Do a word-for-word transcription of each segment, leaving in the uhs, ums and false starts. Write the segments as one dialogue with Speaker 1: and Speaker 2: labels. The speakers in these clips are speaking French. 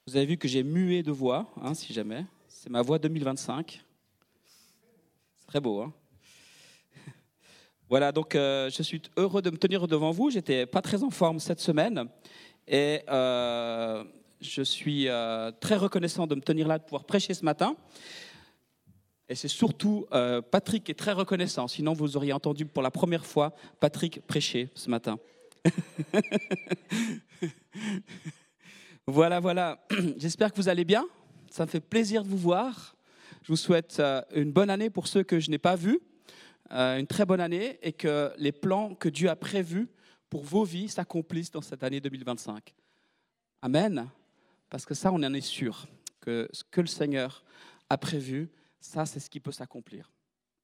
Speaker 1: Vous avez vu que j'ai mué de voix, hein, si jamais. C'est ma voix deux mille vingt-cinq. C'est très beau, hein. Voilà, donc euh, je suis heureux de me tenir devant vous. J'étais pas très en forme cette semaine et euh, je suis euh, très reconnaissant de me tenir là, de pouvoir prêcher ce matin. Et c'est surtout euh, Patrick qui est très reconnaissant. Sinon, vous auriez entendu pour la première fois Patrick prêcher ce matin. Voilà, voilà. J'espère que vous allez bien. Ça me fait plaisir de vous voir. Je vous souhaite euh, une bonne année pour ceux que je n'ai pas vus. Euh, une très bonne année et que les plans que Dieu a prévus pour vos vies s'accomplissent dans cette année deux mille vingt-cinq. Amen. Parce que ça, on en est sûr, que ce que le Seigneur a prévu, ça, c'est ce qui peut s'accomplir.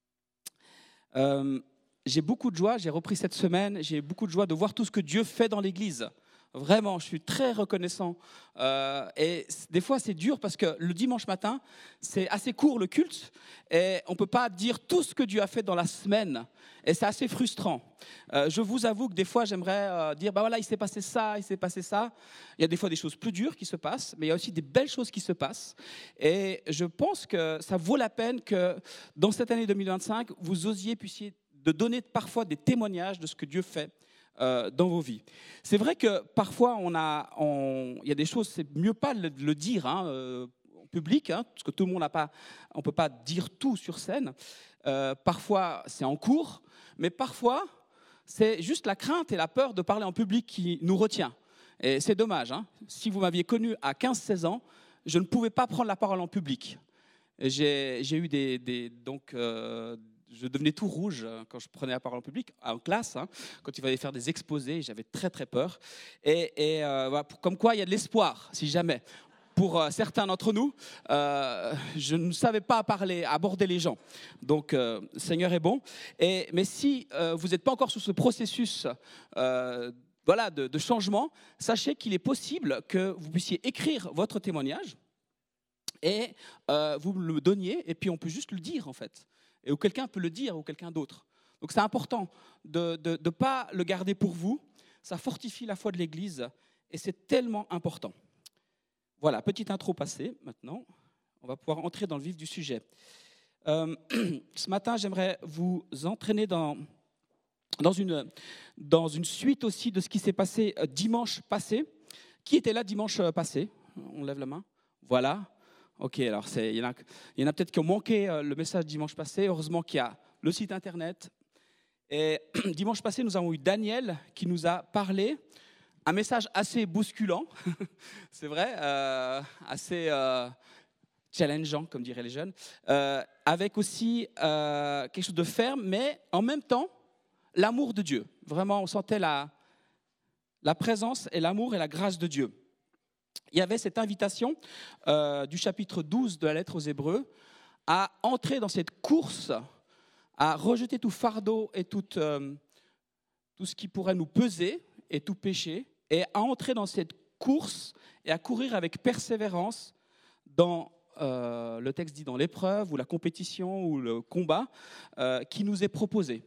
Speaker 1: Euh, j'ai beaucoup de joie, j'ai repris cette semaine, j'ai beaucoup de joie de voir tout ce que Dieu fait dans l'Église. Vraiment, je suis très reconnaissant. Euh, et des fois, c'est dur parce que le dimanche matin, c'est assez court le culte et on ne peut pas dire tout ce que Dieu a fait dans la semaine. Et c'est assez frustrant. Euh, je vous avoue que des fois, j'aimerais euh, dire, bah voilà, il s'est passé ça, il s'est passé ça. Il y a des fois des choses plus dures qui se passent, mais il y a aussi des belles choses qui se passent. Et je pense que ça vaut la peine que dans cette année deux mille vingt-cinq, vous osiez, puissiez de donner parfois des témoignages de ce que Dieu fait Euh, dans vos vies. C'est vrai que parfois, on a, on, il y a des choses, c'est mieux pas le, le dire hein, euh, en public, hein, parce que tout le monde n'a pas, on ne peut pas dire tout sur scène. Euh, parfois, c'est en cours, mais parfois, c'est juste la crainte et la peur de parler en public qui nous retient. Et c'est dommage. Hein. Si vous m'aviez connu à quinze seize ans, je ne pouvais pas prendre la parole en public. J'ai, j'ai eu des, des donc euh, je devenais tout rouge quand je prenais la parole en public, en classe, hein, quand il fallait faire des exposés, j'avais très très peur. Et, et euh, voilà, comme quoi il y a de l'espoir, si jamais. Pour euh, certains d'entre nous, euh, je ne savais pas parler, aborder les gens. Donc, euh, le Seigneur est bon. Et, mais si euh, vous n'êtes pas encore sur ce processus euh, voilà, de, de changement, sachez qu'il est possible que vous puissiez écrire votre témoignage et euh, vous le donniez, et puis on peut juste le dire en fait. Et ou quelqu'un peut le dire, ou quelqu'un d'autre. Donc c'est important de ne pas le garder pour vous. Ça fortifie la foi de l'Église, et c'est tellement important. Voilà, petite intro passée. Maintenant, on va pouvoir entrer dans le vif du sujet. Euh, ce matin, j'aimerais vous entraîner dans, dans, une, dans une suite aussi de ce qui s'est passé dimanche passé. Qui était là dimanche passé? On lève la main. Voilà. Ok, alors il y en a, il y en a peut-être qui ont manqué euh, le message dimanche passé. Heureusement qu'il y a le site internet. Et dimanche passé, nous avons eu Daniel qui nous a parlé. Un message assez bousculant, c'est vrai, euh, assez euh, challengeant, comme diraient les jeunes, euh, avec aussi euh, quelque chose de ferme, mais en même temps, l'amour de Dieu. Vraiment, on sentait la, la présence et l'amour et la grâce de Dieu. Il y avait cette invitation euh, du chapitre douze de la lettre aux Hébreux à entrer dans cette course, à rejeter tout fardeau et tout, euh, tout ce qui pourrait nous peser et tout péché, et à entrer dans cette course et à courir avec persévérance dans, euh, le texte dit, dans l'épreuve ou la compétition ou le combat euh, qui nous est proposé.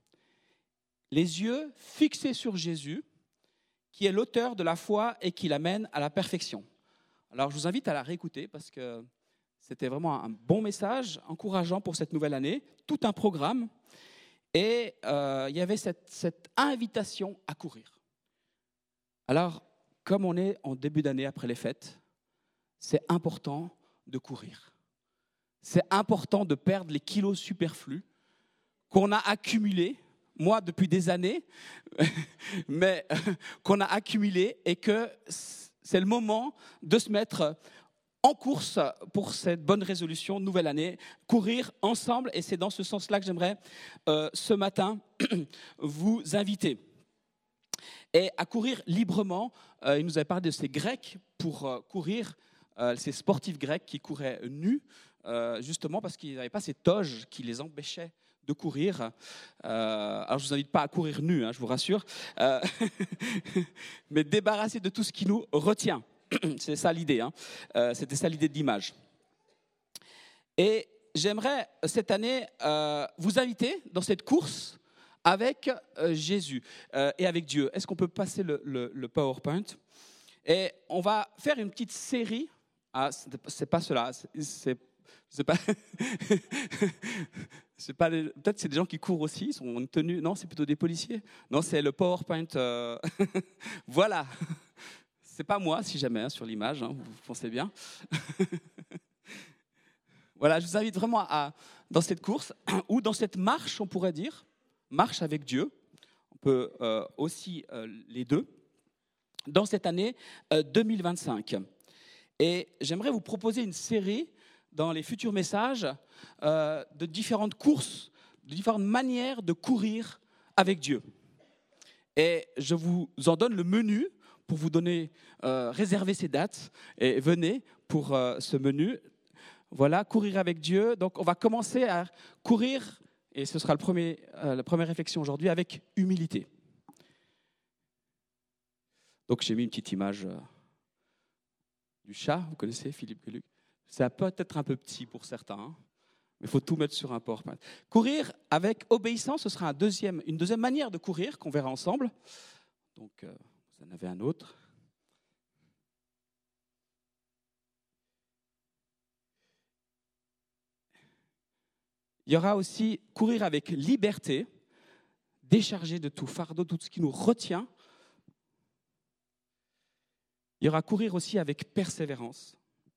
Speaker 1: Les yeux fixés sur Jésus, qui est l'auteur de la foi et qui l'amène à la perfection. Alors, je vous invite à la réécouter parce que c'était vraiment un bon message, encourageant pour cette nouvelle année, tout un programme. Et euh, il y avait cette, cette invitation à courir. Alors, comme on est en début d'année après les fêtes, c'est important de courir. C'est important de perdre les kilos superflus qu'on a accumulés, moi depuis des années, mais qu'on a accumulé et que c'est le moment de se mettre en course pour cette bonne résolution, nouvelle année, courir ensemble. Et c'est dans ce sens-là que j'aimerais euh, ce matin vous inviter. Et à courir librement, euh, il nous avait parlé de ces Grecs pour euh, courir, euh, ces sportifs grecs qui couraient nus, euh, justement parce qu'ils n'avaient pas ces toges qui les empêchaient de courir. Euh, alors, je ne vous invite pas à courir nu, hein, je vous rassure, euh, mais débarrasser de tout ce qui nous retient. C'est ça l'idée, hein. euh, c'était ça l'idée de l'image. Et j'aimerais cette année euh, vous inviter dans cette course avec euh, Jésus euh, et avec Dieu. Est-ce qu'on peut passer le, le, le PowerPoint ? Et on va faire une petite série. Ah, c'est pas cela. C'est, c'est pas. c'est pas les, peut-être c'est des gens qui courent aussi. Ils sont en tenue. Non, c'est plutôt des policiers. Non, c'est le PowerPoint. Euh... voilà. C'est pas moi, si jamais, hein, sur l'image. Hein, vous pensez bien. Voilà, je vous invite vraiment à, dans cette course, ou dans cette marche, on pourrait dire, marche avec Dieu, on peut euh, aussi euh, les deux, dans cette année euh, deux mille vingt-cinq. Et j'aimerais vous proposer une série dans les futurs messages euh, de différentes courses, de différentes manières de courir avec Dieu. Et je vous en donne le menu pour vous donner, euh, réserver ces dates, et venez pour euh, ce menu. Voilà, courir avec Dieu. Donc, on va commencer à courir, et ce sera le premier, euh, la première réflexion aujourd'hui, avec humilité. Donc, j'ai mis une petite image euh, du chat. Vous connaissez Philippe Geluc? Ça peut être un peu petit pour certains, hein, mais il faut tout mettre sur un PowerPoint. Courir avec obéissance, ce sera un deuxième, une deuxième manière de courir qu'on verra ensemble. Donc, euh, vous en avez un autre. Il y aura aussi courir avec liberté, décharger de tout fardeau, tout ce qui nous retient. Il y aura courir aussi avec persévérance.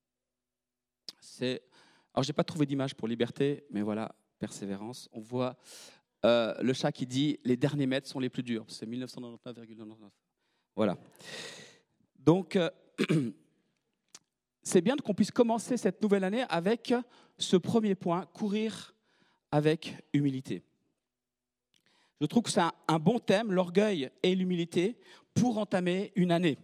Speaker 1: C'est, alors, je n'ai pas trouvé d'image pour liberté, mais voilà, persévérance. On voit euh, le chat qui dit « les derniers mètres sont les plus durs ». C'est mille neuf cent quatre-vingt-dix-neuf virgule quatre-vingt-dix-neuf. Voilà. Donc, euh, c'est bien qu'on puisse commencer cette nouvelle année avec ce premier point, courir avec humilité. Je trouve que c'est un, un bon thème, l'orgueil et l'humilité, pour entamer une année.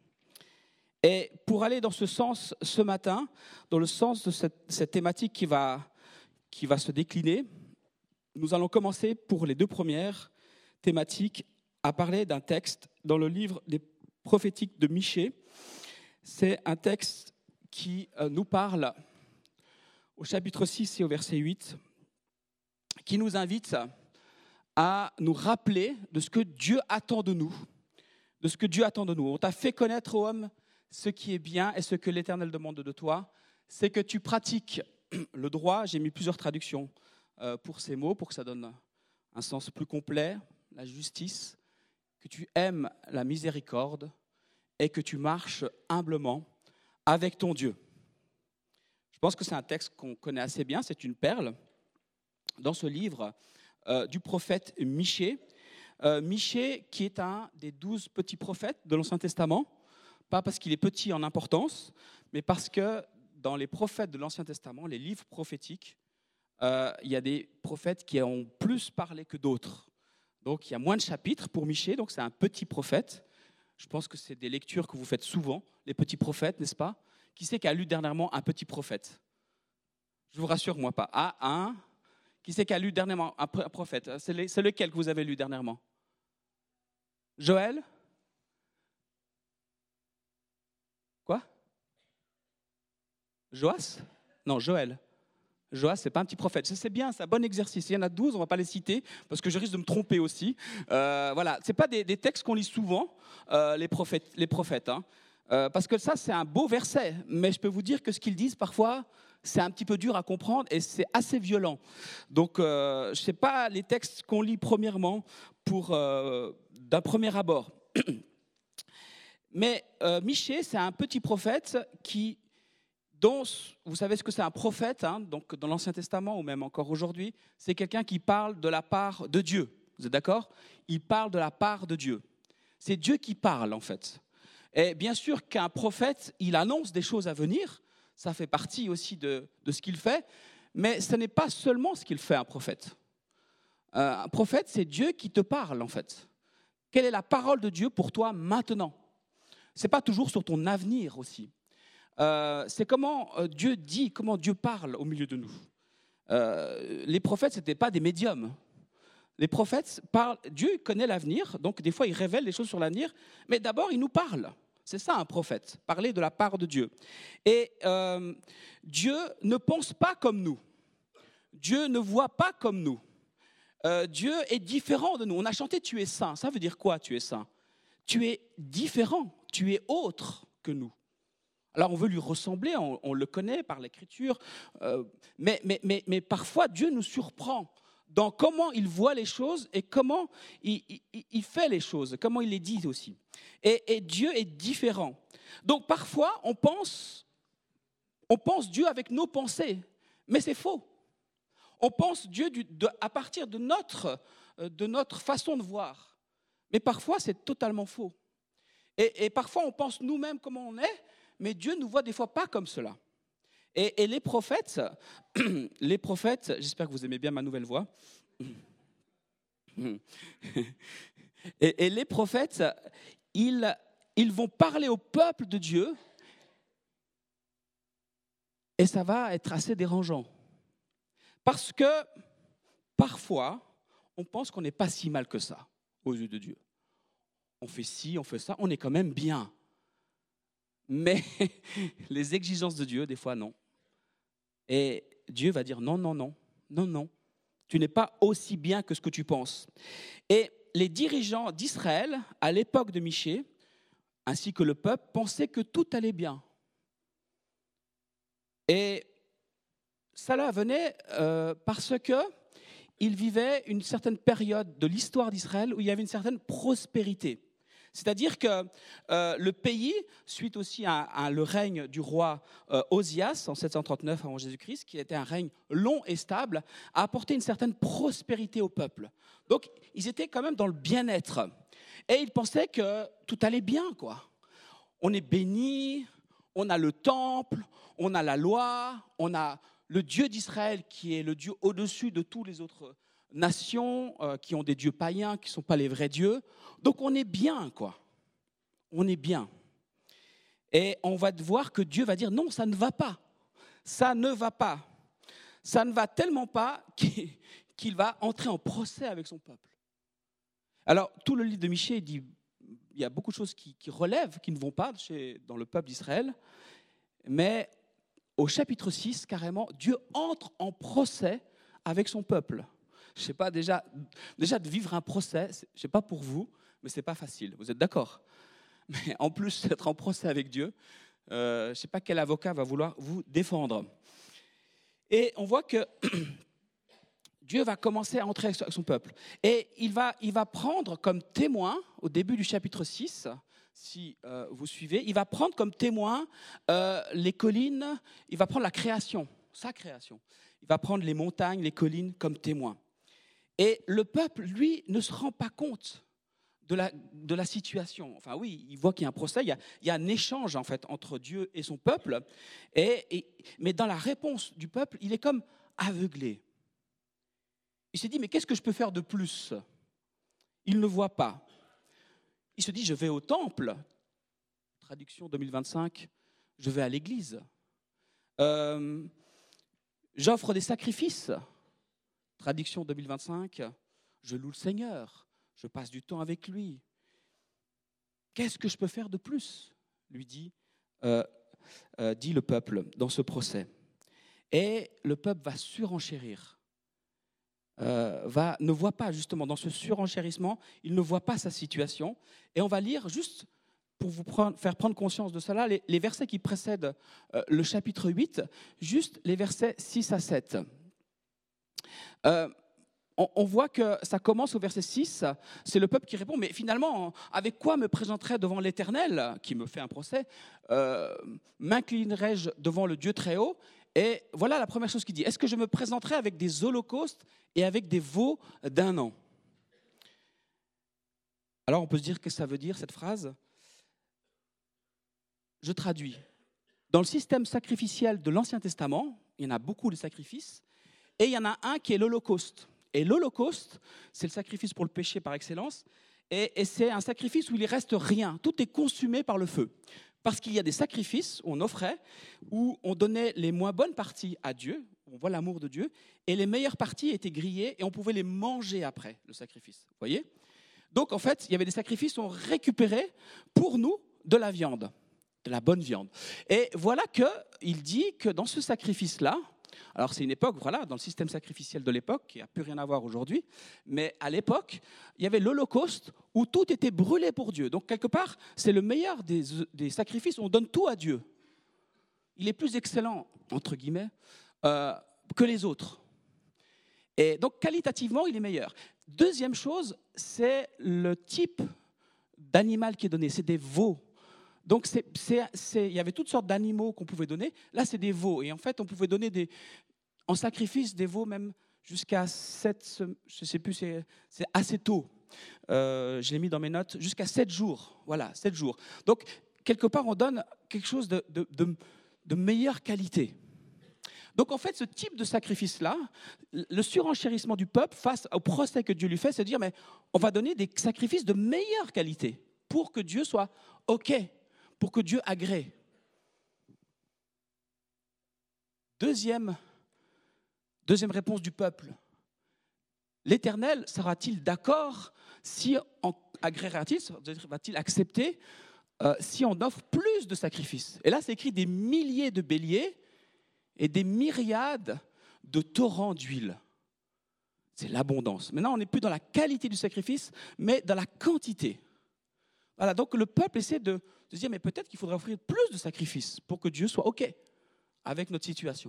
Speaker 1: Et pour aller dans ce sens ce matin, dans le sens de cette, cette thématique qui va, qui va se décliner, nous allons commencer pour les deux premières thématiques à parler d'un texte dans le livre des prophétiques de Michée. C'est un texte qui nous parle au chapitre six et au verset huit, qui nous invite à nous rappeler de ce que Dieu attend de nous, de ce que Dieu attend de nous. On t'a fait connaître, ô homme, ce qui est bien et ce que l'Éternel demande de toi, c'est que tu pratiques le droit. J'ai mis plusieurs traductions pour ces mots, pour que ça donne un sens plus complet, la justice, que tu aimes la miséricorde et que tu marches humblement avec ton Dieu. Je pense que c'est un texte qu'on connaît assez bien, c'est une perle. Dans ce livre euh, du prophète Michée, euh, Michée qui est un des douze petits prophètes de l'Ancien Testament, pas parce qu'il est petit en importance, mais parce que dans les prophètes de l'Ancien Testament, les livres prophétiques, euh, il y a des prophètes qui ont plus parlé que d'autres. Donc il y a moins de chapitres pour Michée, donc c'est un petit prophète. Je pense que c'est des lectures que vous faites souvent, les petits prophètes, n'est-ce pas? Qui c'est qui a lu dernièrement un petit prophète? Je vous rassure, moi pas. Ah, un. Qui c'est qui a lu dernièrement un prophète? C'est, les, c'est lequel que vous avez lu dernièrement? Joël? Quoi? Joas? Non, Joël. Joas, c'est pas un petit prophète. C'est bien, c'est un bon exercice. Il y en a douze, on ne va pas les citer, parce que je risque de me tromper aussi. Euh, voilà, ce n'est pas des, des textes qu'on lit souvent, euh, les prophètes. Les prophètes hein. euh, parce que ça, c'est un beau verset, mais je peux vous dire que ce qu'ils disent, parfois, c'est un petit peu dur à comprendre et c'est assez violent. Donc, euh, je ne sais pas les textes qu'on lit premièrement pour, euh, d'un premier abord. Mais euh, Michée, c'est un petit prophète qui, dont, vous savez ce que c'est un prophète, hein, donc dans l'Ancien Testament ou même encore aujourd'hui, c'est quelqu'un qui parle de la part de Dieu. Vous êtes d'accord? Il parle de la part de Dieu. C'est Dieu qui parle en fait. Et bien sûr qu'un prophète, il annonce des choses à venir. Ça fait partie aussi de, de ce qu'il fait, mais ce n'est pas seulement ce qu'il fait, un prophète. Euh, un prophète, c'est Dieu qui te parle, en fait. Quelle est la parole de Dieu pour toi maintenant? Ce n'est pas toujours sur ton avenir aussi. Euh, c'est comment euh, Dieu dit, comment Dieu parle au milieu de nous. Euh, les prophètes, ce n'étaient pas des médiums. Les prophètes parlent, Dieu connaît l'avenir, donc des fois il révèle des choses sur l'avenir, mais d'abord il nous parle. C'est ça un prophète, parler de la part de Dieu. Et euh, Dieu ne pense pas comme nous. Dieu ne voit pas comme nous. Euh, Dieu est différent de nous. On a chanté « Tu es saint ». Ça veut dire quoi, tu es saint? Tu es différent. tu es autre que nous. Alors on veut lui ressembler, on, on le connaît par l'Écriture, euh, mais, mais, mais, mais parfois Dieu nous surprend dans comment il voit les choses et comment il, il, il fait les choses, comment il les dit aussi. Et, et Dieu est différent. Donc parfois on pense, on pense Dieu avec nos pensées, mais c'est faux. On pense Dieu du, de, à partir de notre, de notre façon de voir, mais parfois c'est totalement faux. Et, et parfois on pense nous-mêmes comment on est, mais Dieu nous voit des fois pas comme cela. Et, et les prophètes, les prophètes, j'espère que vous aimez bien ma nouvelle voix. Et, et les prophètes, ils, ils vont parler au peuple de Dieu, et ça va être assez dérangeant. Parce que parfois, on pense qu'on n'est pas si mal que ça aux yeux de Dieu. On fait ci, on fait ça, on est quand même bien. Mais les exigences de Dieu, des fois, non. Et Dieu va dire non, non, non, non, non. Tu n'es pas aussi bien que ce que tu penses. Et les dirigeants d'Israël, à l'époque de Michée, ainsi que le peuple, pensaient que tout allait bien. Et cela venait euh, parce qu'ils vivaient une certaine période de l'histoire d'Israël où il y avait une certaine prospérité. C'est-à-dire que euh, le pays, suite aussi à, à le règne du roi euh, Osias en sept cent trente-neuf avant Jésus-Christ, qui était un règne long et stable, a apporté une certaine prospérité au peuple. Donc, ils étaient quand même dans le bien-être. Et ils pensaient que tout allait bien, quoi. On est béni, on a le temple, on a la loi, on a le Dieu d'Israël qui est le Dieu au-dessus de tous les autres nations euh, qui ont des dieux païens, qui ne sont pas les vrais dieux. Donc on est bien, quoi. On est bien. Et on va voir que Dieu va dire non, ça ne va pas. Ça ne va pas. Ça ne va tellement pas qu'il, qu'il va entrer en procès avec son peuple. Alors, tout le livre de Michée dit, il y a beaucoup de choses qui, qui relèvent, qui ne vont pas chez, dans le peuple d'Israël, mais au chapitre six, carrément, Dieu entre en procès avec son peuple. Je ne sais pas, déjà, déjà de vivre un procès, je ne sais pas pour vous, mais ce n'est pas facile. Vous êtes d'accord? Mais en plus d'être en procès avec Dieu, euh, je ne sais pas quel avocat va vouloir vous défendre. Et on voit que Dieu va commencer à entrer avec son peuple. Et il va, il va prendre comme témoin, au début du chapitre six, si euh, vous suivez, il va prendre comme témoin euh, les collines, il va prendre la création, sa création. Il va prendre les montagnes, les collines comme témoins. Et le peuple, lui, ne se rend pas compte de la, de la situation. Enfin oui, il voit qu'il y a un procès, il y a, il y a un échange en fait entre Dieu et son peuple. Et, et, mais dans la réponse du peuple, il est comme aveuglé. Il se dit, mais qu'est-ce que je peux faire de plus? Il ne voit pas. Il se dit, je vais au temple. Traduction deux mille vingt-cinq, je vais à l'église. Euh, j'offre des sacrifices. Traduction deux mille vingt-cinq, je loue le Seigneur, je passe du temps avec lui. Qu'est-ce que je peux faire de plus? Lui dit, euh, euh, dit le peuple dans ce procès. Et le peuple va surenchérir, euh, va, ne voit pas justement dans ce surenchérissement, il ne voit pas sa situation. Et on va lire juste pour vous prendre, faire prendre conscience de cela, les, les versets qui précèdent euh, le chapitre huit, juste les versets six à sept. Euh, on, on voit que ça commence au verset six, c'est le peuple qui répond, mais finalement, avec quoi me présenterai devant l'Éternel, qui me fait un procès, euh, m'inclinerai-je devant le Dieu très haut? Et voilà la première chose qu'il dit, est-ce que je me présenterai avec des holocaustes et avec des veaux d'un an? Alors on peut se dire, qu'est-ce que ça veut dire cette phrase? Je traduis. Dans le système sacrificiel de l'Ancien Testament, il y en a beaucoup de sacrifices, et il y en a un qui est l'Holocauste. Et l'Holocauste, c'est le sacrifice pour le péché par excellence. Et, et c'est un sacrifice où il ne reste rien. Tout est consumé par le feu. Parce qu'il y a des sacrifices où on offrait, où on donnait les moins bonnes parties à Dieu. On voit l'amour de Dieu. Et les meilleures parties étaient grillées et on pouvait les manger après le sacrifice. Vous voyez? Donc en fait, il y avait des sacrifices où on récupérait pour nous de la viande. De la bonne viande. Et voilà qu'il dit que dans ce sacrifice-là, Alors c'est une époque, voilà, dans le système sacrificiel de l'époque, qui n'a plus rien à voir aujourd'hui, mais à l'époque, il y avait l'Holocauste où tout était brûlé pour Dieu. Donc quelque part, c'est le meilleur des, des sacrifices, on donne tout à Dieu. Il est plus excellent, entre guillemets, euh, que les autres. Et donc qualitativement, il est meilleur. Deuxième chose, c'est le type d'animal qui est donné, c'est des veaux. Donc, c'est, c'est, c'est, il y avait toutes sortes d'animaux qu'on pouvait donner. Là, c'est des veaux. Et en fait, on pouvait donner des, en sacrifice des veaux même jusqu'à sept, je ne sais plus, c'est, c'est assez tôt. Euh, je l'ai mis dans mes notes, jusqu'à sept jours. Voilà, sept jours. Donc, quelque part, on donne quelque chose de, de, de, de meilleure qualité. Donc, en fait, ce type de sacrifice-là, le surenchérissement du peuple face au procès que Dieu lui fait, c'est de dire, mais on va donner des sacrifices de meilleure qualité pour que Dieu soit OK, pour que Dieu agrée. Deuxième, deuxième réponse du peuple. L'Éternel sera-t-il d'accord si on agréera-t-il, va-t-il accepter euh, si on offre plus de sacrifices? Et là, c'est écrit des milliers de béliers et des myriades de torrents d'huile. C'est l'abondance. Maintenant, on n'est plus dans la qualité du sacrifice, mais dans la quantité. Voilà, donc le peuple essaie de, de se dire, mais peut-être qu'il faudrait offrir plus de sacrifices pour que Dieu soit OK avec notre situation.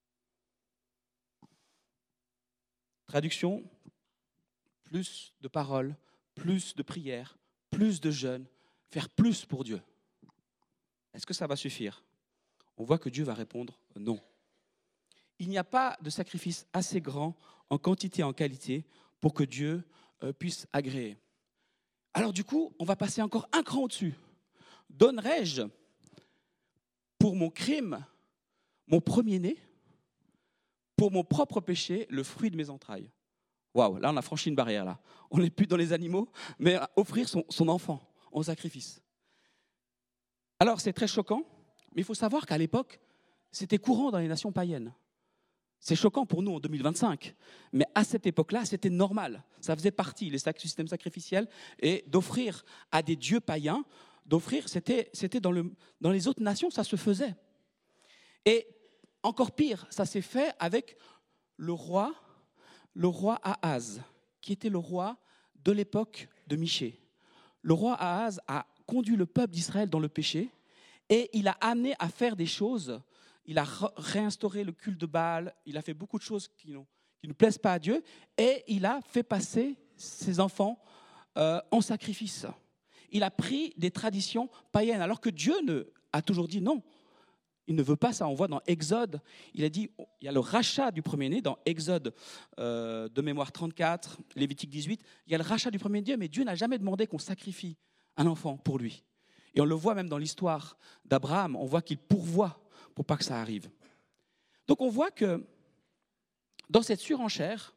Speaker 1: Traduction, plus de paroles, plus de prières, plus de jeûnes, faire plus pour Dieu. Est-ce que ça va suffire? On voit que Dieu va répondre non. Il n'y a pas de sacrifice assez grand en quantité et en qualité pour que Dieu euh, puisse agréer. Alors du coup, on va passer encore un cran au-dessus. Donnerai-je pour mon crime mon premier-né, pour mon propre péché le fruit de mes entrailles? Waouh, là on a franchi une barrière là. On n'est plus dans les animaux, mais offrir son, son enfant en sacrifice. Alors c'est très choquant, mais il faut savoir qu'à l'époque, c'était courant dans les nations païennes. C'est choquant pour nous en deux mille vingt-cinq, mais à cette époque-là, c'était normal. Ça faisait partie, les systèmes sacrificiels, et d'offrir à des dieux païens, d'offrir, c'était, c'était dans, le, dans les autres nations, ça se faisait. Et encore pire, ça s'est fait avec le roi, le roi Ahaz, qui était le roi de l'époque de Michée. Le roi Ahaz a conduit le peuple d'Israël dans le péché, et il a amené à faire des choses. Il a réinstauré le culte de Baal, il a fait beaucoup de choses qui, qui ne plaisent pas à Dieu, et il a fait passer ses enfants euh, en sacrifice. Il a pris des traditions païennes, alors que Dieu ne, a toujours dit non. Il ne veut pas ça. On voit dans Exode, il a dit, il y a le rachat du premier-né, dans Exode euh, de mémoire trente-quatre, Lévitique dix-huit, il y a le rachat du premier-né, mais Dieu n'a jamais demandé qu'on sacrifie un enfant pour lui. Et on le voit même dans l'histoire d'Abraham, on voit qu'il pourvoit pour pas que ça arrive. Donc on voit que dans cette surenchère,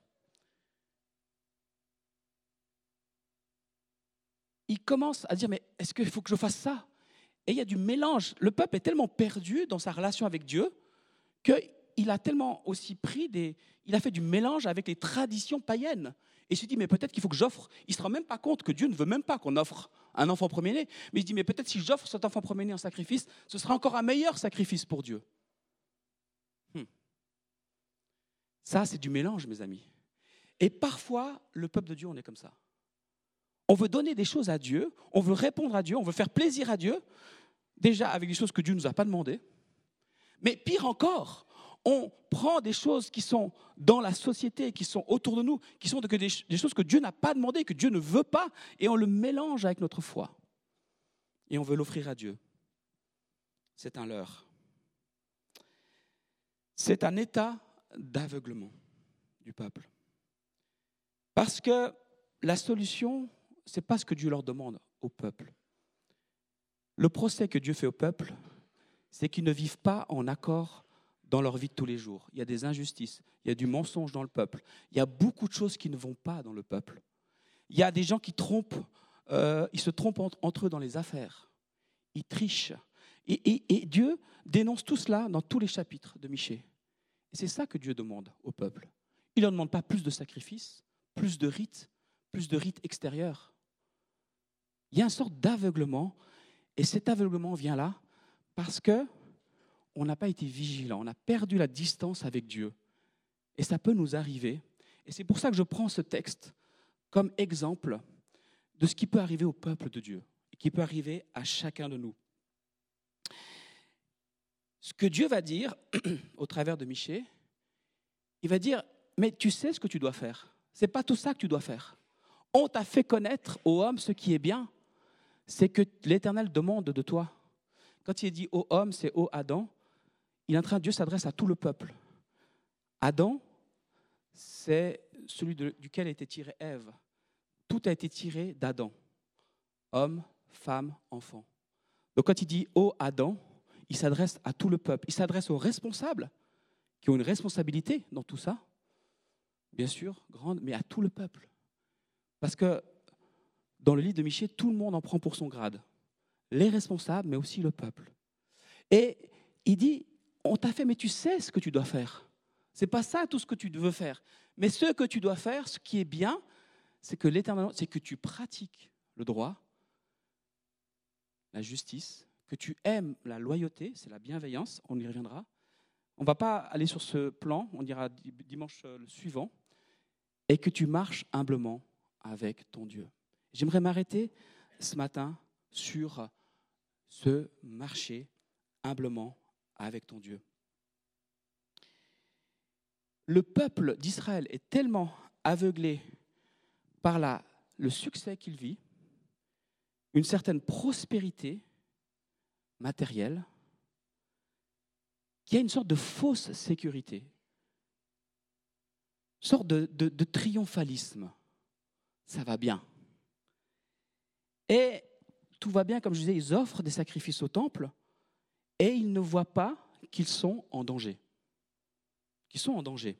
Speaker 1: il commence à dire, mais est-ce qu'il faut que je fasse ça? Et il y a du mélange. Le peuple est tellement perdu dans sa relation avec Dieu qu'il a tellement aussi pris des... Il a fait du mélange avec les traditions païennes. Et il se dit, mais peut-être qu'il faut que j'offre. Il ne se rend même pas compte que Dieu ne veut même pas qu'on offre un enfant premier-né. Mais il se dit, mais peut-être si j'offre cet enfant premier-né en sacrifice, ce sera encore un meilleur sacrifice pour Dieu. Hmm. Ça, c'est du mélange, mes amis. Et parfois, le peuple de Dieu, on est comme ça. On veut donner des choses à Dieu, on veut répondre à Dieu, on veut faire plaisir à Dieu, déjà avec des choses que Dieu ne nous a pas demandées. Mais pire encore, on prend des choses qui sont dans la société, qui sont autour de nous, qui sont des, des choses que Dieu n'a pas demandées, que Dieu ne veut pas, et on le mélange avec notre foi. Et on veut l'offrir à Dieu. C'est un leurre. C'est un état d'aveuglement du peuple. Parce que la solution, ce n'est pas ce que Dieu leur demande au peuple. Le procès que Dieu fait au peuple, c'est qu'ils ne vivent pas en accord dans leur vie de tous les jours. Il y a des injustices, il y a du mensonge dans le peuple, il y a beaucoup de choses qui ne vont pas dans le peuple. Il y a des gens qui trompent, euh, ils se trompent entre, entre eux dans les affaires, ils trichent. Et, et, et Dieu dénonce tout cela dans tous les chapitres de Michée. Et c'est ça que Dieu demande au peuple. Il ne leur demande pas plus de sacrifices, plus de rites, plus de rites extérieurs. Il y a une sorte d'aveuglement, et cet aveuglement vient là parce que on n'a pas été vigilant, on a perdu la distance avec Dieu. Et ça peut nous arriver. Et c'est pour ça que je prends ce texte comme exemple de ce qui peut arriver au peuple de Dieu, et qui peut arriver à chacun de nous. Ce que Dieu va dire au travers de Michée, il va dire, mais tu sais ce que tu dois faire. Ce n'est pas tout ça que tu dois faire. On t'a fait connaître, ô homme, ce qui est bien. C'est que l'Éternel demande de toi. Quand il dit ô homme, c'est ô Adam, il est en train, Dieu s'adresse à tout le peuple. Adam, c'est celui de, duquel a été tirée Ève. Tout a été tiré d'Adam. Homme, femme, enfant. Donc quand il dit ô Adam, il s'adresse à tout le peuple. Il s'adresse aux responsables qui ont une responsabilité dans tout ça, bien sûr, grande, mais à tout le peuple. Parce que dans le livre de Michée, tout le monde en prend pour son grade. Les responsables, mais aussi le peuple. Et il dit, on t'a fait, mais tu sais ce que tu dois faire. Ce n'est pas ça tout ce que tu veux faire. Mais ce que tu dois faire, ce qui est bien, c'est que l'Éternel, c'est que tu pratiques le droit, la justice, que tu aimes la loyauté, c'est la bienveillance, on y reviendra. On ne va pas aller sur ce plan, on ira dimanche le suivant, et que tu marches humblement avec ton Dieu. J'aimerais m'arrêter ce matin sur ce marcher humblement avec ton Dieu. Le peuple d'Israël est tellement aveuglé par la, le succès qu'il vit, une certaine prospérité matérielle, qu'il y a une sorte de fausse sécurité, une sorte de, de, de triomphalisme. Ça va bien. Et tout va bien, comme je disais, ils offrent des sacrifices au temple et ils ne voient pas qu'ils sont en danger. Qu'ils sont en danger.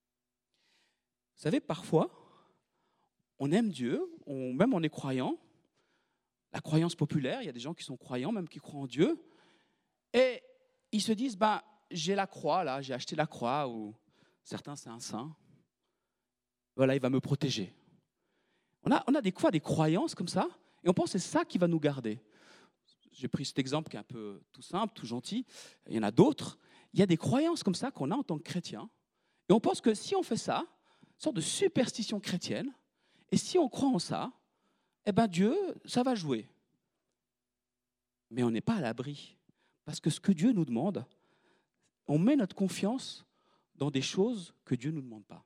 Speaker 1: Vous savez, parfois, on aime Dieu, on, même on est croyant. La croyance populaire, il y a des gens qui sont croyants, même qui croient en Dieu, et ils se disent, ben, j'ai la croix, là, j'ai acheté la croix, ou certains, c'est un saint. Voilà, il va me protéger. On a, on a des fois des croyances comme ça, et on pense que c'est ça qui va nous garder. J'ai pris cet exemple qui est un peu tout simple, tout gentil. Il y en a d'autres. Il y a des croyances comme ça qu'on a en tant que chrétien, et on pense que si on fait ça, une sorte de superstition chrétienne, et si on croit en ça, eh bien Dieu, ça va jouer. Mais on n'est pas à l'abri. Parce que ce que Dieu nous demande, on met notre confiance dans des choses que Dieu ne nous demande pas.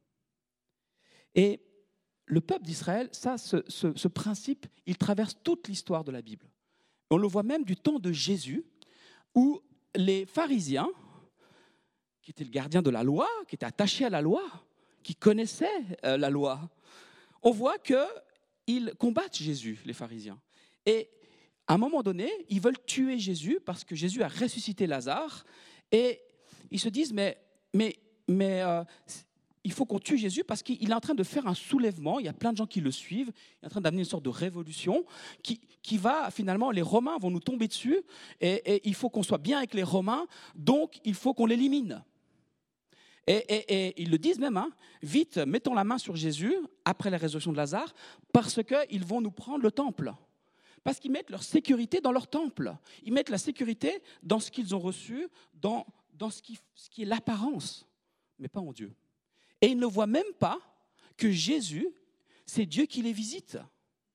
Speaker 1: Et le peuple d'Israël, ça, ce, ce, ce principe, il traverse toute l'histoire de la Bible. On le voit même du temps de Jésus, où les pharisiens, qui étaient le gardien de la loi, qui étaient attachés à la loi, qui connaissaient euh, la loi, on voit qu'ils combattent Jésus, les pharisiens. Et à un moment donné, ils veulent tuer Jésus parce que Jésus a ressuscité Lazare. Et ils se disent, mais, mais, mais euh, il faut qu'on tue Jésus parce qu'il est en train de faire un soulèvement. Il y a plein de gens qui le suivent. Il est en train d'amener une sorte de révolution qui, qui va, finalement, les Romains vont nous tomber dessus. Et, et il faut qu'on soit bien avec les Romains, donc il faut qu'on l'élimine. Et, et, et ils le disent même, hein, vite, mettons la main sur Jésus après la résurrection de Lazare parce qu'ils vont nous prendre le temple. Parce qu'ils mettent leur sécurité dans leur temple. Ils mettent la sécurité dans ce qu'ils ont reçu, dans, dans ce, qui, ce qui est l'apparence, mais pas en Dieu. Et ils ne voient même pas que Jésus, c'est Dieu qui les visite. Une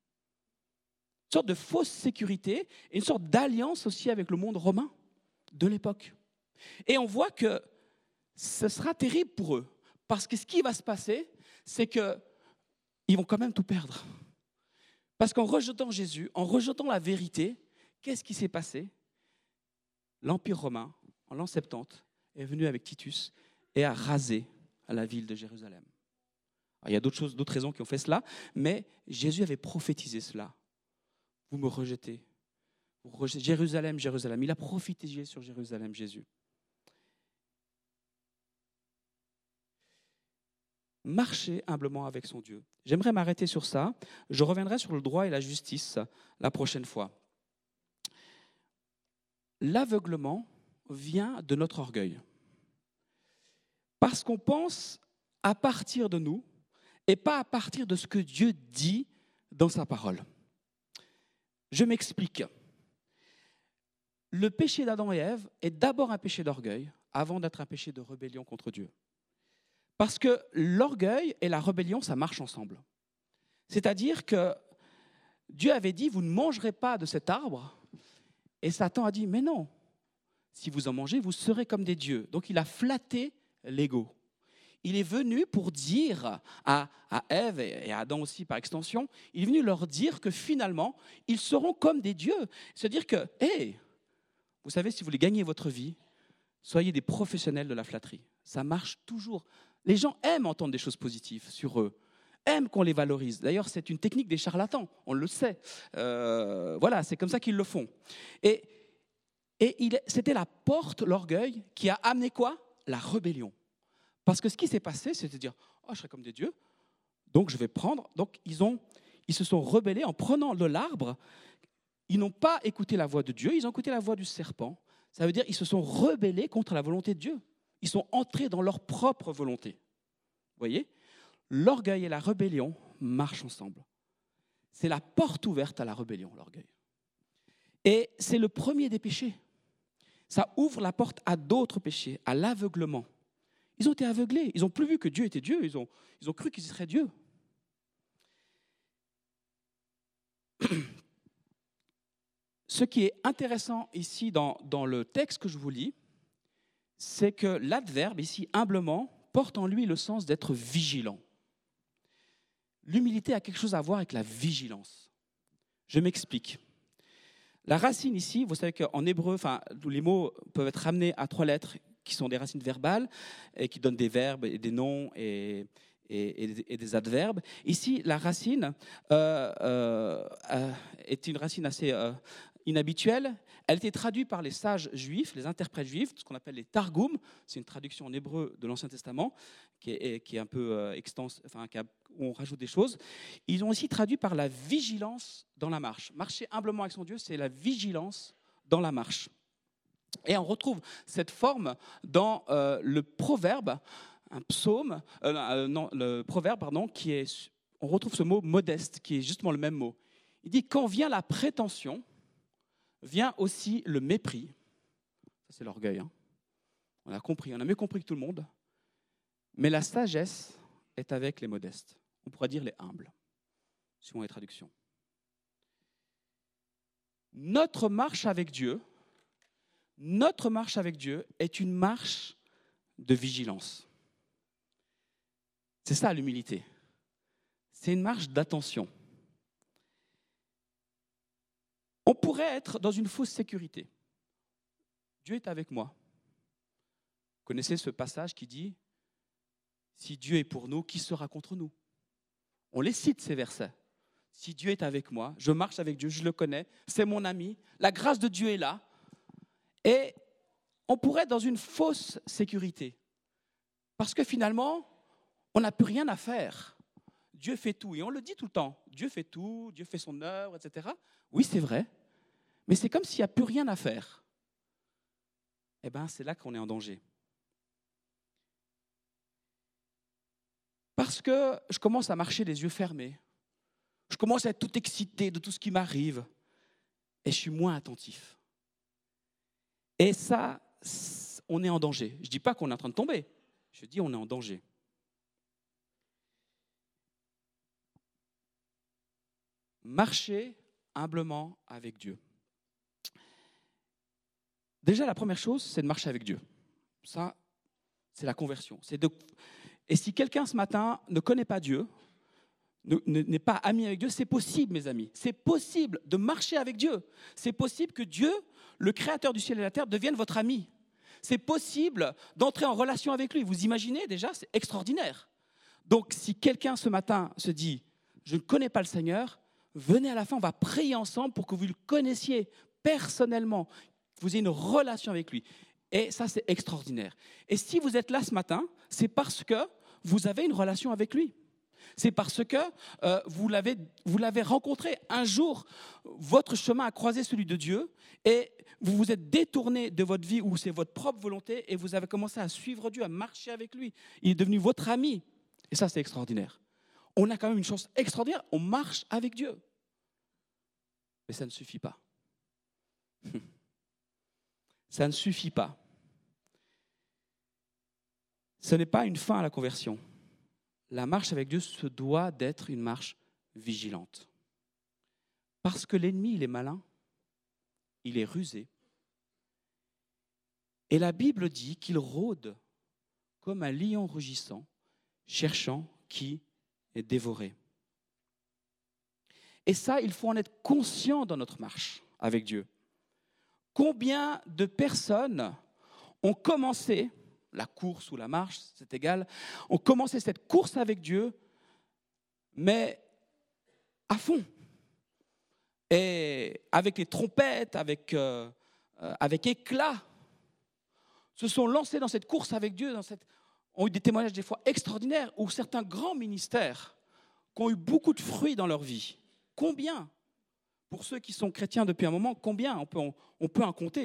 Speaker 1: sorte de fausse sécurité et une sorte d'alliance aussi avec le monde romain de l'époque. Et on voit que ce sera terrible pour eux. Parce que ce qui va se passer, c'est qu'ils vont quand même tout perdre. Parce qu'en rejetant Jésus, en rejetant la vérité, qu'est-ce qui s'est passé? L'Empire romain, en l'an soixante-dix, est venu avec Titus et a rasé la ville de Jérusalem. Alors, il y a d'autres choses, d'autres raisons qui ont fait cela, mais Jésus avait prophétisé cela. Vous me rejetez. Vous rejetez Jérusalem, Jérusalem. Il a prophétisé sur Jérusalem, Jésus. Marcher humblement avec son Dieu. J'aimerais m'arrêter sur ça. Je reviendrai sur le droit et la justice la prochaine fois. L'aveuglement vient de notre orgueil. Parce qu'on pense à partir de nous et pas à partir de ce que Dieu dit dans sa parole. Je m'explique. le péché d'Adam et Ève est d'abord un péché d'orgueil avant d'être un péché de rébellion contre Dieu. Parce que l'orgueil et la rébellion, ça marche ensemble. C'est-à-dire que Dieu avait dit, vous ne mangerez pas de cet arbre. Et Satan a dit, mais non, si vous en mangez, vous serez comme des dieux. Donc il a flatté l'ego. Il est venu pour dire à, à Ève et à Adam aussi par extension, il est venu leur dire que finalement, ils seront comme des dieux. C'est-à-dire que, hé, hey, vous savez, si vous voulez gagner votre vie, soyez des professionnels de la flatterie. Ça marche toujours. Les gens aiment entendre des choses positives sur eux, aiment qu'on les valorise. D'ailleurs, c'est une technique des charlatans, on le sait. Euh, voilà, c'est comme ça qu'ils le font. Et, et il, c'était la porte, l'orgueil, qui a amené quoi ? La rébellion. Parce que ce qui s'est passé, c'est de dire « Oh, je serai comme des dieux, donc je vais prendre… » Donc, ils, ont, ils se sont rebellés en prenant de l'arbre. Ils n'ont pas écouté la voix de Dieu, ils ont écouté la voix du serpent. Ça veut dire qu'ils se sont rebellés contre la volonté de Dieu. Ils sont entrés dans leur propre volonté. Vous voyez ? L'orgueil et la rébellion marchent ensemble. C'est la porte ouverte à la rébellion, l'orgueil. Et c'est le premier des péchés. Ça ouvre la porte à d'autres péchés, à l'aveuglement. Ils ont été aveuglés, ils n'ont plus vu que Dieu était Dieu, ils ont, ils ont cru qu'ils seraient Dieu. Ce qui est intéressant ici dans, dans le texte que je vous lis, c'est que l'adverbe ici, humblement, porte en lui le sens d'être vigilant. L'humilité a quelque chose à voir avec la vigilance. Je m'explique. La racine ici, vous savez qu'en hébreu, enfin, les mots peuvent être ramenés à trois lettres qui sont des racines verbales et qui donnent des verbes et des noms et, et, et des adverbes. Ici, la racine euh, euh, est une racine assez euh, inhabituelle. Elle était traduite par les sages juifs, les interprètes juifs, ce qu'on appelle les Targum. C'est une traduction en hébreu de l'Ancien Testament qui est, qui est un peu euh, extense, enfin, qui a, où on rajoute des choses. Ils ont aussi traduit par la vigilance dans la marche. Marcher humblement avec son Dieu, c'est la vigilance dans la marche. Et on retrouve cette forme dans euh, le proverbe, un psaume, euh, euh, non, le proverbe, pardon, qui est, on retrouve ce mot modeste, qui est justement le même mot. Il dit, quand vient la prétention, vient aussi le mépris. Ça, c'est l'orgueil. Hein. On a compris, on a mieux compris que tout le monde. Mais la sagesse est avec les modestes. On pourrait dire les humbles, suivant les traductions. Notre marche avec Dieu, notre marche avec Dieu est une marche de vigilance. C'est ça l'humilité. C'est une marche d'attention. On pourrait être dans une fausse sécurité. Dieu est avec moi. Vous connaissez ce passage qui dit « Si Dieu est pour nous, qui sera contre nous ?» On les cite, ces versets. Si Dieu est avec moi, je marche avec Dieu, je le connais, c'est mon ami, la grâce de Dieu est là. Et on pourrait être dans une fausse sécurité. Parce que finalement, on n'a plus rien à faire. Dieu fait tout. Et on le dit tout le temps. Dieu fait tout, Dieu fait son œuvre, et cetera. Oui, c'est vrai. Mais c'est comme s'il n'y a plus rien à faire. Eh bien, c'est là qu'on est en danger. Parce que je commence à marcher les yeux fermés. Je commence à être tout excité de tout ce qui m'arrive. Et je suis moins attentif. Et ça, on est en danger. Je ne dis pas qu'on est en train de tomber. Je dis on est en danger. Marcher humblement avec Dieu. Déjà, la première chose, c'est de marcher avec Dieu. Ça, c'est la conversion. C'est de... Et si quelqu'un ce matin ne connaît pas Dieu, ne, ne, n'est pas ami avec Dieu, c'est possible, mes amis. C'est possible de marcher avec Dieu. C'est possible que Dieu, le créateur du ciel et de la terre, devienne votre ami. C'est possible d'entrer en relation avec lui. Vous imaginez déjà, c'est extraordinaire. Donc, si quelqu'un ce matin se dit « Je ne connais pas le Seigneur », venez à la fin, on va prier ensemble pour que vous le connaissiez personnellement, que vous ayez une relation avec lui. Et ça, c'est extraordinaire. Et si vous êtes là ce matin, c'est parce que vous avez une relation avec lui. C'est parce que euh, vous, l'avez, vous l'avez rencontré un jour, votre chemin a croisé celui de Dieu et vous vous êtes détourné de votre vie où c'est votre propre volonté et vous avez commencé à suivre Dieu, à marcher avec lui. Il est devenu votre ami. Et ça, c'est extraordinaire. On a quand même une chance extraordinaire, on marche avec Dieu. Mais ça ne suffit pas. ça ne suffit pas. Ce n'est pas une fin à la conversion. La marche avec Dieu se doit d'être une marche vigilante. Parce que l'ennemi, il est malin, il est rusé. Et la Bible dit qu'il rôde comme un lion rugissant, cherchant qui est dévoré. Et ça, il faut en être conscient dans notre marche avec Dieu. Combien de personnes ont commencé la course ou la marche, c'est égal, ont commencé cette course avec Dieu, mais à fond. Et avec les trompettes, avec, euh, avec éclat, se sont lancés dans cette course avec Dieu, dans cette, ont eu des témoignages des fois extraordinaires, ou certains grands ministères qui ont eu beaucoup de fruits dans leur vie. Combien ? Pour ceux qui sont chrétiens depuis un moment, combien on peut, on, on peut en compter ?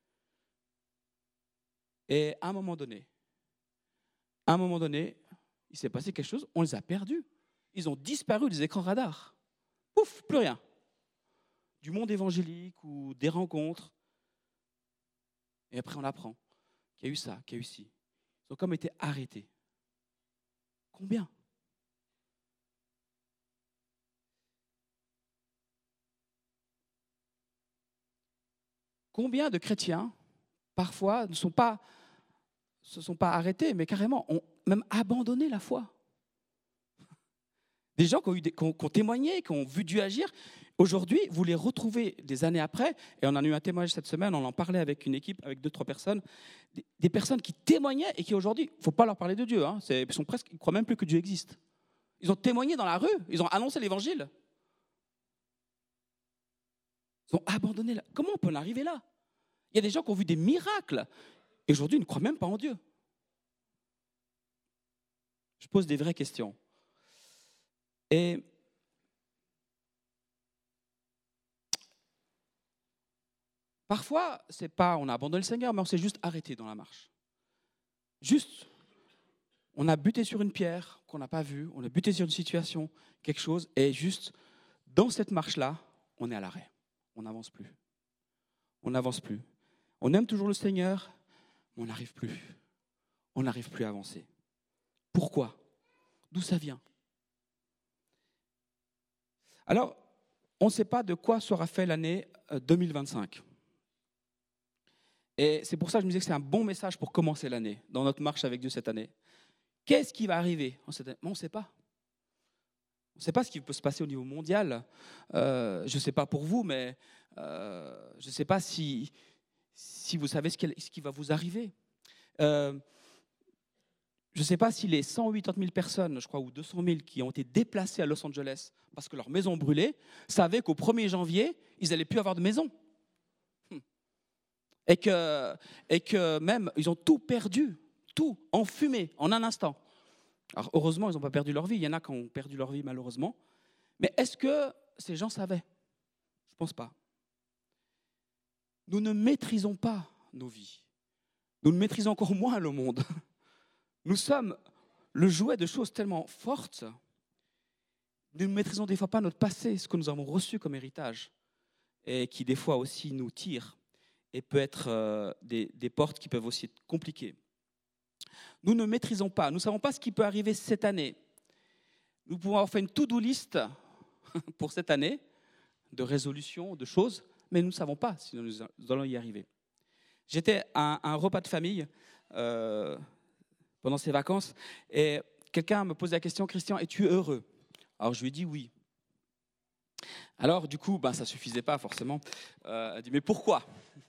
Speaker 1: Et à un moment donné, à un moment donné, il s'est passé quelque chose, on les a perdus. Ils ont disparu des écrans radars. Pouf, plus rien. Du monde évangélique ou des rencontres. Et après, on apprend qu'il y a eu ça, qu'il y a eu ci. Ils ont comme été arrêtés. Combien ? Combien de chrétiens, parfois, ne sont pas, se sont pas arrêtés, mais carrément ont même abandonné la foi. Des gens qui ont, eu des, qui ont, qui ont témoigné, qui ont vu Dieu agir. Aujourd'hui, vous les retrouvez des années après, et on en a eu un témoignage cette semaine, on en parlait avec une équipe, avec deux, trois personnes, des, des personnes qui témoignaient et qui aujourd'hui, il ne faut pas leur parler de Dieu, hein, c'est, ils sont presque, ils ne croient même plus que Dieu existe. Ils ont témoigné dans la rue, ils ont annoncé l'évangile. Ils ont abandonné. La... Comment on peut en arriver là ? Il y a des gens qui ont vu des miracles et aujourd'hui ils ne croient même pas en Dieu. Je pose des vraies questions. Et parfois, c'est pas on a abandonné le Seigneur, mais on s'est juste arrêté dans la marche. Juste, on a buté sur une pierre qu'on n'a pas vue, on a buté sur une situation, quelque chose, et juste, dans cette marche-là, on est à l'arrêt. On n'avance plus. On n'avance plus. On aime toujours le Seigneur, mais on n'arrive plus. On n'arrive plus à avancer. Pourquoi ? D'où ça vient ? Alors, on ne sait pas de quoi sera fait l'année deux mille vingt-cinq. Et c'est pour ça que je me disais que c'est un bon message pour commencer l'année, dans notre marche avec Dieu cette année. Qu'est-ce qui va arriver ? On ne sait pas. On ne sait pas ce qui peut se passer au niveau mondial. Euh, je ne sais pas pour vous, mais euh, je ne sais pas si, si vous savez ce qui, ce qui va vous arriver. Euh, je ne sais pas si les cent quatre-vingt-dix mille personnes, je crois, ou deux cent mille qui ont été déplacées à Los Angeles parce que leur maison brûlait, savaient qu'au premier janvier, ils n'allaient plus avoir de maison. Et que, et que même, ils ont tout perdu, tout, en fumée, en un instant. Alors heureusement, ils n'ont pas perdu leur vie. Il y en a qui ont perdu leur vie, malheureusement. Mais est-ce que ces gens savaient ? Je ne pense pas. Nous ne maîtrisons pas nos vies. Nous ne maîtrisons encore moins le monde. Nous sommes le jouet de choses tellement fortes. Nous ne maîtrisons des fois pas notre passé, ce que nous avons reçu comme héritage, et qui des fois aussi nous tire, et peut être euh, des, des portes qui peuvent aussi être compliquées. Nous ne maîtrisons pas, nous ne savons pas ce qui peut arriver cette année. Nous pouvons avoir fait une to-do list pour cette année, de résolutions, de choses, mais nous ne savons pas si nous allons y arriver. J'étais à un, un repas de famille euh, pendant ces vacances, et quelqu'un me posait la question, Christian, es-tu heureux ? Alors je lui ai dit oui. Alors du coup, ben, ça ne suffisait pas forcément. Euh, elle a dit, mais pourquoi ?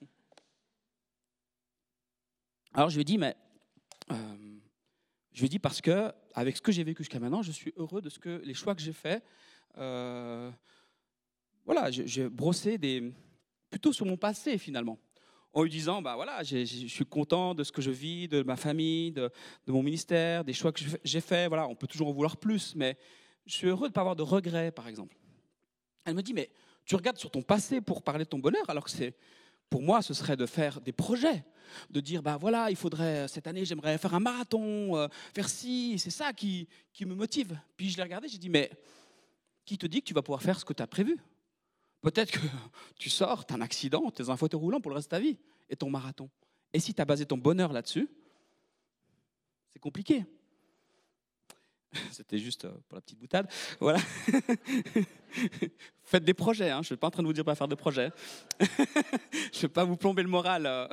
Speaker 1: Alors je lui ai dit, mais euh, je lui ai dit parce que avec ce que j'ai vécu jusqu'à maintenant, je suis heureux de ce que les choix que j'ai faits. Euh, voilà, j'ai, j'ai brossé des, plutôt sur mon passé finalement, en lui disant, bah voilà, j'ai, je suis content de ce que je vis, de ma famille, de, de mon ministère, des choix que j'ai faits. Voilà, on peut toujours en vouloir plus, mais je suis heureux de ne pas avoir de regrets, par exemple. Elle me dit, mais tu regardes sur ton passé pour parler de ton bonheur, alors que c'est, pour moi, ce serait de faire des projets, de dire, bah voilà, il faudrait, cette année, j'aimerais faire un marathon, euh, faire ci, c'est ça qui, qui me motive. Puis je l'ai regardé, j'ai dit, mais qui te dit que tu vas pouvoir faire ce que tu as prévu ? Peut-être que tu sors, tu as un accident, tu es dans un fauteuil roulant pour le reste de ta vie, et ton marathon. Et si tu as basé ton bonheur là-dessus, c'est compliqué. C'était juste pour la petite boutade. Voilà. Faites des projets, hein. Je ne suis pas en train de vous dire pas faire de projets. Je ne vais pas vous plomber le moral.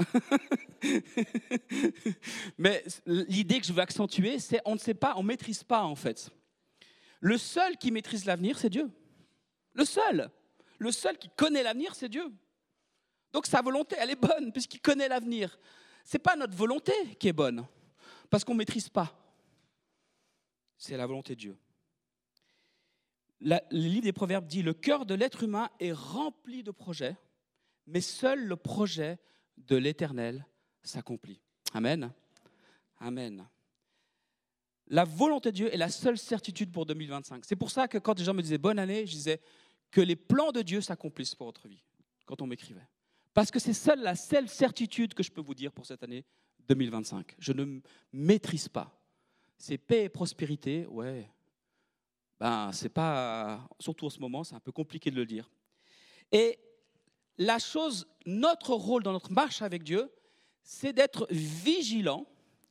Speaker 1: Mais l'idée que je veux accentuer, c'est on ne sait pas, on ne maîtrise pas en fait. Le seul qui maîtrise l'avenir, c'est Dieu. Le seul. Le seul qui connaît l'avenir, c'est Dieu. Donc sa volonté, elle est bonne, puisqu'il connaît l'avenir. Ce n'est pas notre volonté qui est bonne, parce qu'on ne maîtrise pas. C'est la volonté de Dieu. La, le livre des Proverbes dit « Le cœur de l'être humain est rempli de projets, mais seul le projet de l'Éternel s'accomplit. » Amen. Amen. La volonté de Dieu est la seule certitude pour deux mille vingt-cinq. C'est pour ça que quand les gens me disaient « Bonne année », je disais que les plans de Dieu s'accomplissent pour votre vie, quand on m'écrivait. Parce que c'est seule la seule certitude que je peux vous dire pour cette année deux mille vingt-cinq. Je ne maîtrise pas. C'est paix et prospérité, ouais. Ben, c'est pas, surtout en ce moment, c'est un peu compliqué de le dire. Et la chose, notre rôle dans notre marche avec Dieu, c'est d'être vigilant,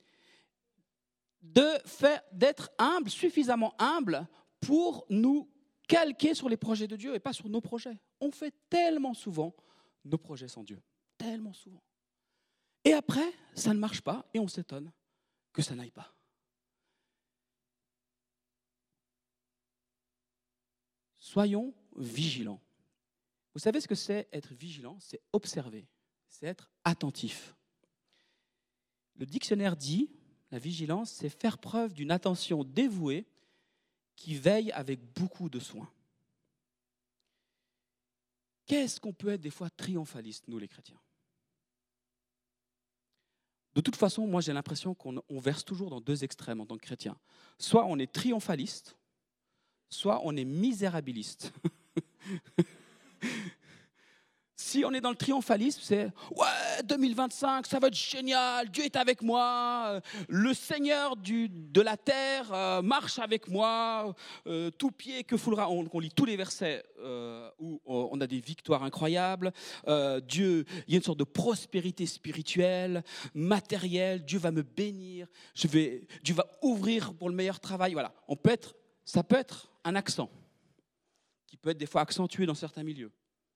Speaker 1: de faire, d'être humble, suffisamment humble pour nous calquer sur les projets de Dieu et pas sur nos projets. On fait tellement souvent nos projets sans Dieu, tellement souvent. Et après, ça ne marche pas et on s'étonne que ça n'aille pas. Soyons vigilants. Vous savez ce que c'est être vigilant? C'est observer, c'est être attentif. Le dictionnaire dit, la vigilance, c'est faire preuve d'une attention dévouée qui veille avec beaucoup de soin. Qu'est-ce qu'on peut être des fois triomphaliste, nous les chrétiens? De toute façon, moi j'ai l'impression qu'on on verse toujours dans deux extrêmes en tant que chrétien. Soit on est triomphaliste, soit on est misérabiliste. Si on est dans le triomphalisme, c'est « Ouais, deux mille vingt-cinq, ça va être génial, Dieu est avec moi, le Seigneur du, de la terre euh, marche avec moi, euh, tout pied que foulera. » On, on lit tous les versets euh, où on a des victoires incroyables. Euh, Dieu, il y a une sorte de prospérité spirituelle, matérielle. Dieu va me bénir, je vais, Dieu va ouvrir pour le meilleur travail. Voilà, on peut être, ça peut être un accent qui peut être des fois accentué dans certains milieux.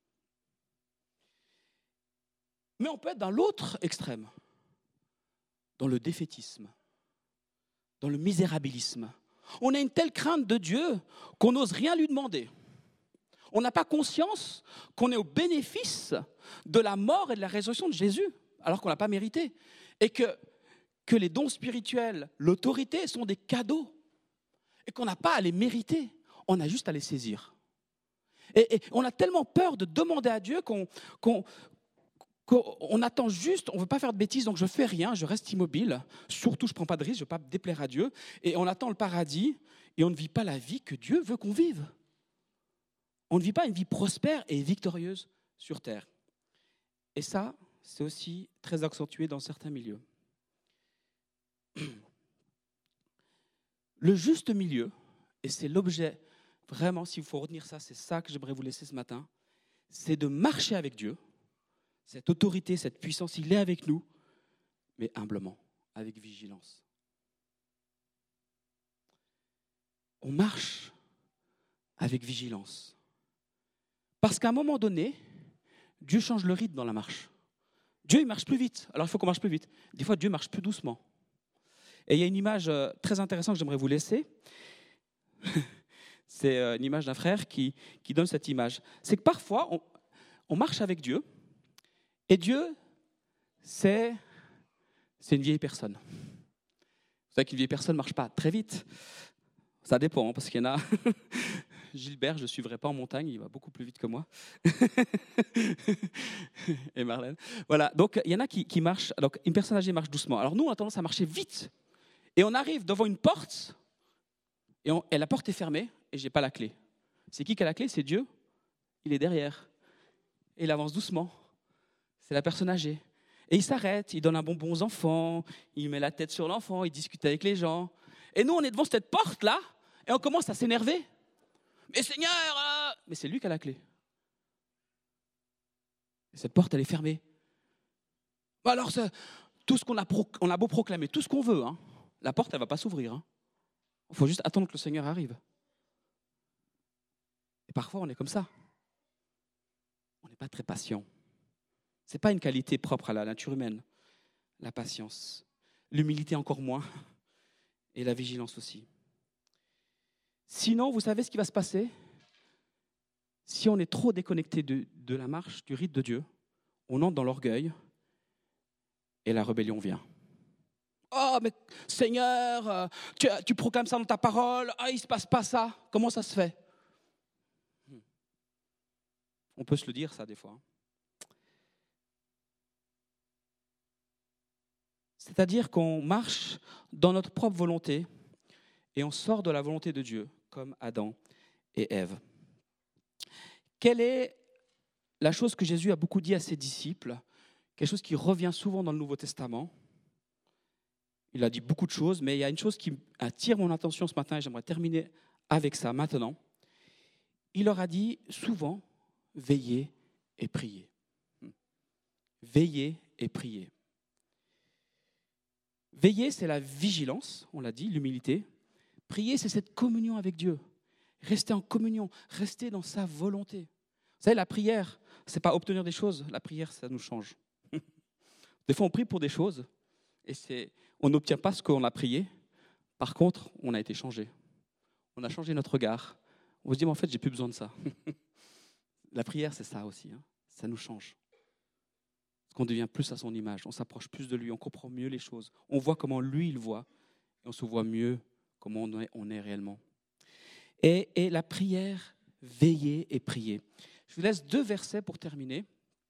Speaker 1: Mais on peut être dans l'autre extrême, dans le défaitisme, dans le misérabilisme. On a une telle crainte de Dieu qu'on n'ose rien lui demander. On n'a pas conscience qu'on est au bénéfice de la mort et de la résurrection de Jésus, alors qu'on ne l'a pas mérité. Et que, que les dons spirituels, l'autorité sont des cadeaux. Et qu'on n'a pas à les mériter, on a juste à les saisir. Et, et on a tellement peur de demander à Dieu qu'on... qu'on On attend juste, on ne veut pas faire de bêtises, donc je ne fais rien, je reste immobile. Surtout, je ne prends pas de risque, je ne veux pas déplaire à Dieu. Et on attend le paradis et on ne vit pas la vie que Dieu veut qu'on vive. On ne vit pas une vie prospère et victorieuse sur terre. Et ça, c'est aussi très accentué dans certains milieux. Le juste milieu, et c'est l'objet, vraiment, s'il faut retenir ça, c'est ça que j'aimerais vous laisser ce matin, c'est de marcher avec Dieu. Cette autorité, cette puissance, il est avec nous, mais humblement, avec vigilance. On marche avec vigilance. Parce qu'à un moment donné, Dieu change le rythme dans la marche. Dieu, il marche plus vite. Alors, il faut qu'on marche plus vite. Des fois, Dieu marche plus doucement. Et il y a une image très intéressante que j'aimerais vous laisser. C'est une image d'un frère qui, qui donne cette image. C'est que parfois, on, on marche avec Dieu, et Dieu, c'est, c'est une vieille personne. Vous savez qu'une vieille personne ne marche pas très vite. Ça dépend, hein, parce qu'il y en a... Gilbert, je ne suivrai pas en montagne, il va beaucoup plus vite que moi. Et Marlène. Voilà, donc il y en a qui, qui marchent... Donc, une personne âgée marche doucement. Alors nous, on a tendance à marcher vite. Et on arrive devant une porte, et, on, et la porte est fermée, et je n'ai pas la clé. C'est qui qui a la clé? C'est Dieu. Il est derrière. Et il avance doucement. C'est la personne âgée. Et il s'arrête, il donne un bonbon aux enfants, il met la tête sur l'enfant, il discute avec les gens. Et nous, on est devant cette porte-là, et on commence à s'énerver. Mais Seigneur, euh... mais c'est lui qui a la clé. Et cette porte, elle est fermée. Alors, c'est, tout ce qu'on a, pro, on a beau proclamer, tout ce qu'on veut, hein, la porte, elle ne va pas s'ouvrir. Hein. Il faut juste attendre que le Seigneur arrive. Et parfois, on est comme ça. On n'est pas très patient. Ce n'est pas une qualité propre à la nature humaine, la patience. L'humilité encore moins, et la vigilance aussi. Sinon, vous savez ce qui va se passer ? Si on est trop déconnecté de, de la marche, du rite de Dieu, on entre dans l'orgueil et la rébellion vient. Oh, mais Seigneur, tu, tu proclames ça dans ta parole, ah, il ne se passe pas ça, comment ça se fait ? On peut se le dire, ça, des fois. C'est-à-dire qu'on marche dans notre propre volonté et on sort de la volonté de Dieu, comme Adam et Ève. Quelle est la chose que Jésus a beaucoup dit à ses disciples, quelque chose qui revient souvent dans le Nouveau Testament ? Il a dit beaucoup de choses, mais il y a une chose qui attire mon attention ce matin et j'aimerais terminer avec ça maintenant. Il leur a dit souvent, veillez et priez. Veillez et priez. Veiller, c'est la vigilance, on l'a dit, l'humilité. Prier, c'est cette communion avec Dieu. Rester en communion, rester dans sa volonté. Vous savez, la prière, ce n'est pas obtenir des choses. La prière, ça nous change. Des fois, on prie pour des choses et c'est, on n'obtient pas ce qu'on a prié. Par contre, on a été changé. On a changé notre regard. On se dit, mais en fait, j'ai plus besoin de ça. La prière, c'est ça aussi. Hein. Ça nous change. Parce qu'on devient plus à son image. On s'approche plus de lui. On comprend mieux les choses. On voit comment lui, il voit. Et on se voit mieux comment on est, on est réellement. Et, et la prière, veiller et prier. Je vous laisse deux versets pour terminer.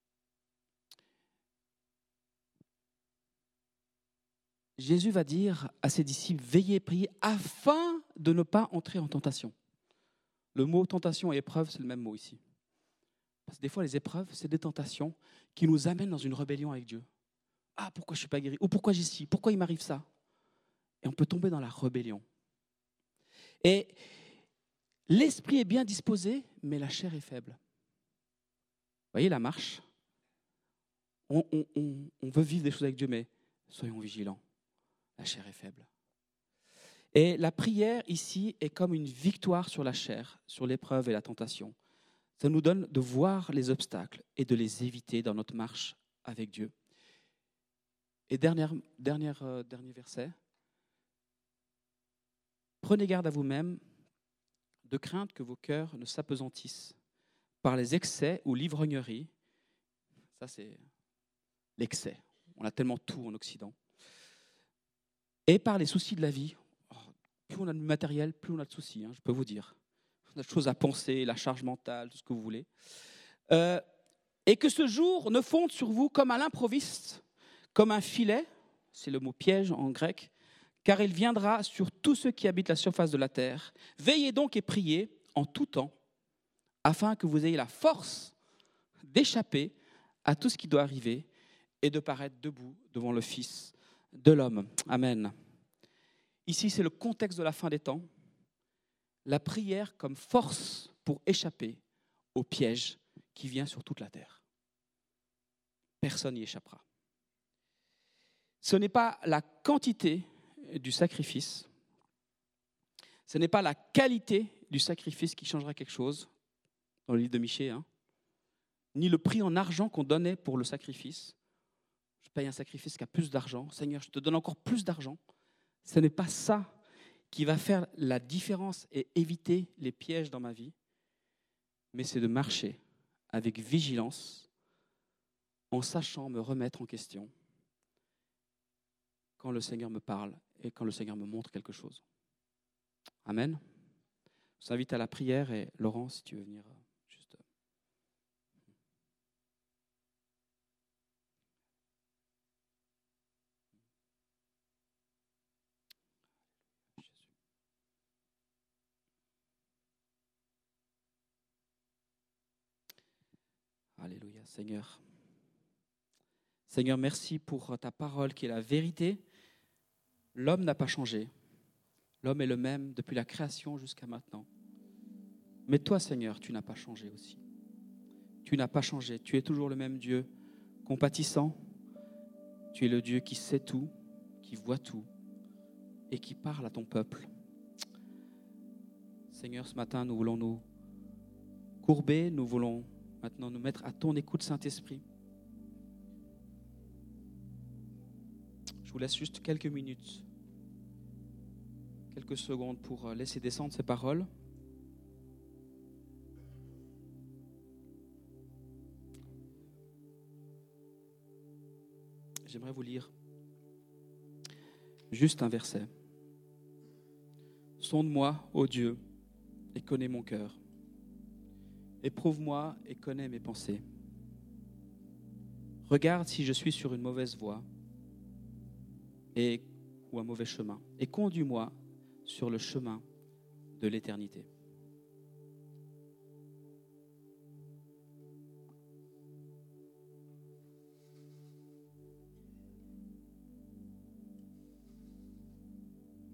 Speaker 1: Jésus va dire à ses disciples, veillez et priez afin de ne pas entrer en tentation. Le mot tentation et épreuve, c'est le même mot ici. Parce que des fois, les épreuves, c'est des tentations qui nous amènent dans une rébellion avec Dieu. Ah, pourquoi je ne suis pas guéri ? Ou pourquoi j'ai ci ? Pourquoi il m'arrive ça ? Et on peut tomber dans la rébellion. Et l'esprit est bien disposé, mais la chair est faible. Vous voyez la marche ? on, on, on, on veut vivre des choses avec Dieu, mais soyons vigilants. La chair est faible. Et la prière ici est comme une victoire sur la chair, sur l'épreuve et la tentation. Ça nous donne de voir les obstacles et de les éviter dans notre marche avec Dieu. Et dernière, dernière, euh, dernier verset. Prenez garde à vous-même de crainte que vos cœurs ne s'apesantissent par les excès ou l'ivrognerie. Ça, c'est l'excès. On a tellement tout en Occident. Et par les soucis de la vie. Oh, plus on a de matériel, plus on a de soucis, hein, je peux vous dire. On a des choses à penser, la charge mentale, tout ce que vous voulez. Euh, et que ce jour ne fonde sur vous comme à l'improviste, comme un filet, c'est le mot piège en grec, car il viendra sur tous ceux qui habitent la surface de la terre. Veillez donc et priez en tout temps, afin que vous ayez la force d'échapper à tout ce qui doit arriver et de paraître debout devant le Fils de l'homme. Amen. Ici, c'est le contexte de la fin des temps. La prière comme force pour échapper au piège qui vient sur toute la terre. Personne n'y échappera. Ce n'est pas la quantité du sacrifice, ce n'est pas la qualité du sacrifice qui changera quelque chose, dans le livre de Michée, hein, ni le prix en argent qu'on donnait pour le sacrifice. Je paye un sacrifice qui a plus d'argent. Seigneur, je te donne encore plus d'argent. Ce n'est pas ça qui va faire la différence et éviter les pièges dans ma vie, mais c'est de marcher avec vigilance, en sachant me remettre en question quand le Seigneur me parle et quand le Seigneur me montre quelque chose. Amen. Je vous invite à la prière et Laurent, si tu veux venir juste. Alléluia, Seigneur. Seigneur, merci pour ta parole qui est la vérité. L'homme n'a pas changé. L'homme est le même depuis la création jusqu'à maintenant. Mais toi, Seigneur, tu n'as pas changé aussi. Tu n'as pas changé. Tu es toujours le même Dieu, compatissant, Tu es le Dieu qui sait tout, qui voit tout et qui parle à ton peuple. Seigneur, ce matin, nous voulons nous courber, nous voulons maintenant nous mettre à ton écoute, Saint-Esprit. Je vous laisse juste quelques minutes, quelques secondes pour laisser descendre ces paroles. J'aimerais vous lire juste un verset. Sonde-moi, ô Dieu, et connais mon cœur. Éprouve-moi et connais mes pensées. Regarde si je suis sur une mauvaise voie et, ou un mauvais chemin, et conduis-moi sur le chemin de l'éternité.